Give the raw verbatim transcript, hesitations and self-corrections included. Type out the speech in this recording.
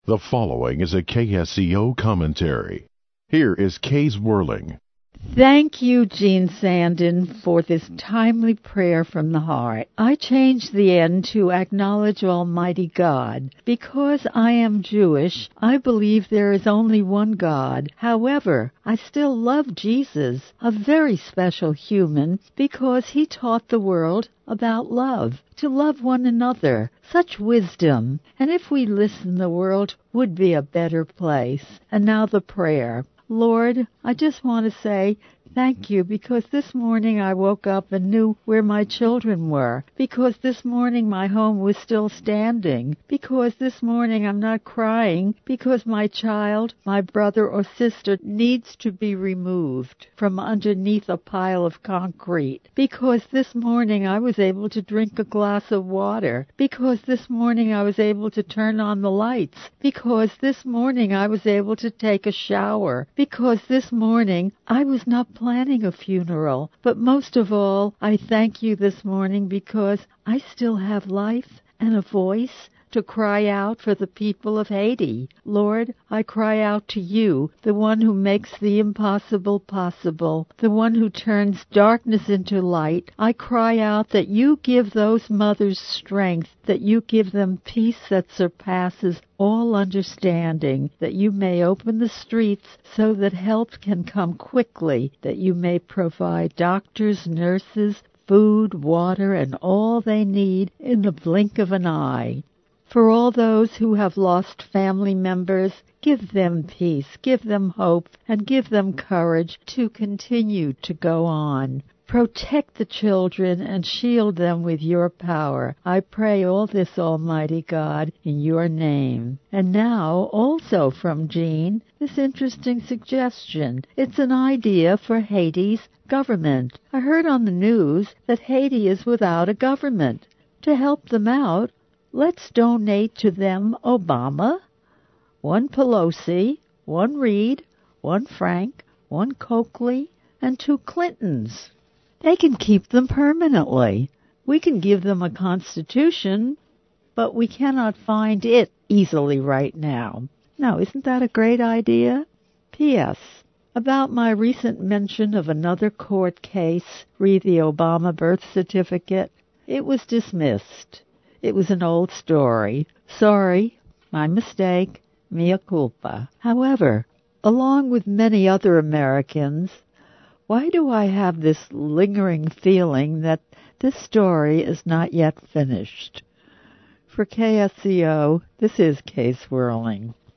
The following is a K S C O commentary. Here is Case Whirling. Thank you, Jean Sandin, for this timely prayer from the heart. I change the end to acknowledge Almighty God. Because I am Jewish, I believe there is only one God. However, I still love Jesus, a very special human, because he taught the world about love, to love one another. Such wisdom. And if we listen, the world would be a better place. And now the prayer. Lord, I just want to say thank you, because this morning I woke up and knew where my children were, because this morning my home was still standing, because this morning I'm not crying because my child, my brother or sister needs to be removed from underneath a pile of concrete, because this morning I was able to drink a glass of water, because this morning I was able to turn on the lights, because this morning I was able to take a shower, because this morning I was not planning a funeral. But most of all, I thank you this morning because I still have life and a voice to cry out for the people of Haiti. Lord, I cry out to you, the one who makes the impossible possible, the one who turns darkness into light. I cry out that you give those mothers strength, that you give them peace that surpasses all understanding, that you may open the streets so that help can come quickly, that you may provide doctors, nurses, food, water, and all they need in the blink of an eye. For all those who have lost family members, give them peace, give them hope, and give them courage to continue to go on. Protect the children and shield them with your power. I pray all this, Almighty God, in your name. And now, also from Jean, this interesting suggestion. It's an idea for Haiti's government. I heard on the news that Haiti is without a government. To help them out, let's donate to them Obama, one Pelosi, one Reid, one Frank, one Coakley, and two Clintons. They can keep them permanently. We can give them a constitution, but we cannot find it easily right now. Now, isn't that a great idea? P S. About my recent mention of another court case, re the Obama birth certificate, it was dismissed. It was an old story. Sorry, my mistake, mea culpa. However, along with many other Americans, why do I have this lingering feeling that this story is not yet finished? For K S C O, this is Case Whirling.